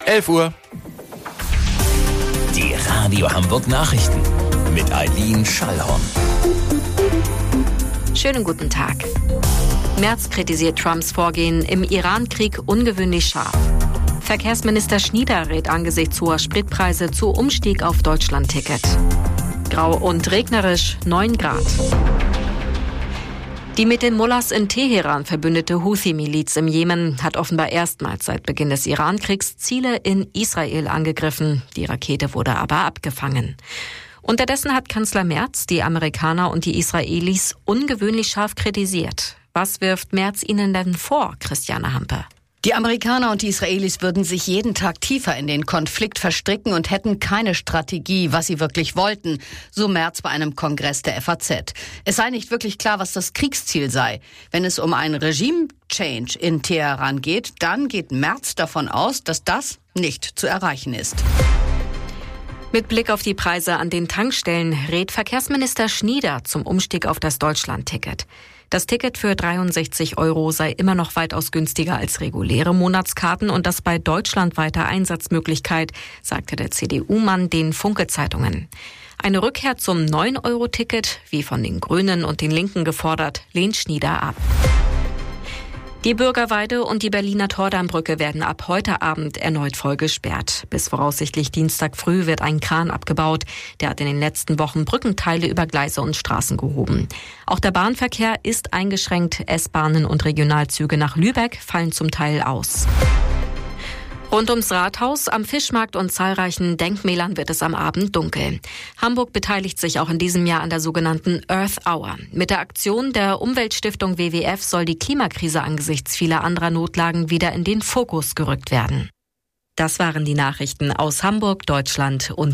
11 Uhr. Die Radio Hamburg Nachrichten mit Eileen Schallhorn. Schönen guten Tag. Merz kritisiert Trumps Vorgehen im Iran-Krieg ungewöhnlich scharf. Verkehrsminister Schnieder rät angesichts hoher Spritpreise zu Umstieg auf Deutschland-Ticket. Grau und regnerisch, 9 Grad. Die mit den Mullahs in Teheran verbündete Houthi-Miliz im Jemen hat offenbar erstmals seit Beginn des Iran-Kriegs Ziele in Israel angegriffen. Die Rakete wurde aber abgefangen. Unterdessen hat Kanzler Merz die Amerikaner und die Israelis ungewöhnlich scharf kritisiert. Was wirft Merz ihnen denn vor, Christiane Hampe? Die Amerikaner und die Israelis würden sich jeden Tag tiefer in den Konflikt verstricken und hätten keine Strategie, was sie wirklich wollten, so Merz bei einem Kongress der FAZ. Es sei nicht wirklich klar, was das Kriegsziel sei. Wenn es um einen Regime-Change in Teheran geht, dann geht Merz davon aus, dass das nicht zu erreichen ist. Mit Blick auf die Preise an den Tankstellen rät Verkehrsminister Schnieder zum Umstieg auf das Deutschland-Ticket. Das Ticket für 63 € sei immer noch weitaus günstiger als reguläre Monatskarten und das bei deutschlandweiter Einsatzmöglichkeit, sagte der CDU-Mann den Funke-Zeitungen. Eine Rückkehr zum 9-Euro-Ticket, wie von den Grünen und den Linken gefordert, lehnt Schnieder ab. Die Bürgerweide und die Berliner Tordammbrücke werden ab heute Abend erneut voll gesperrt. Bis voraussichtlich Dienstag früh wird ein Kran abgebaut. Der hat in den letzten Wochen Brückenteile über Gleise und Straßen gehoben. Auch der Bahnverkehr ist eingeschränkt. S-Bahnen und Regionalzüge nach Lübeck fallen zum Teil aus. Rund ums Rathaus, am Fischmarkt und zahlreichen Denkmälern wird es am Abend dunkel. Hamburg beteiligt sich auch in diesem Jahr an der sogenannten Earth Hour. Mit der Aktion der Umweltstiftung WWF soll die Klimakrise angesichts vieler anderer Notlagen wieder in den Fokus gerückt werden. Das waren die Nachrichten aus Hamburg, Deutschland und